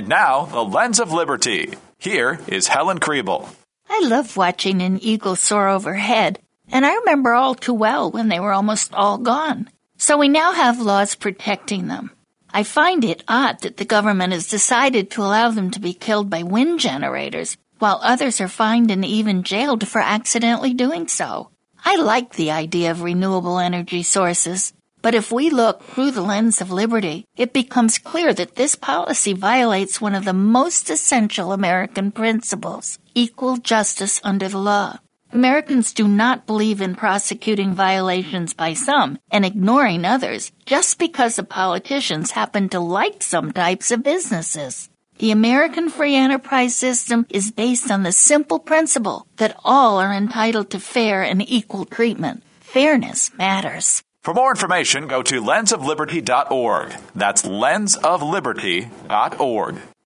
And now, the Lens of Liberty. Here is Helen Kriebel. I love watching an eagle soar overhead, and I remember all too well when they were almost all gone. So we now have laws protecting them. I find it odd that the government has decided to allow them to be killed by wind generators, while others are fined and even jailed for accidentally doing so. I like the idea of renewable energy sources, but if we look through the lens of liberty, it becomes clear that this policy violates one of the most essential American principles, equal justice under the law. Americans do not believe in prosecuting violations by some and ignoring others just because the politicians happen to like some types of businesses. The American free enterprise system is based on the simple principle that all are entitled to fair and equal treatment. Fairness matters. For more information, go to lensofliberty.org. That's lensofliberty.org.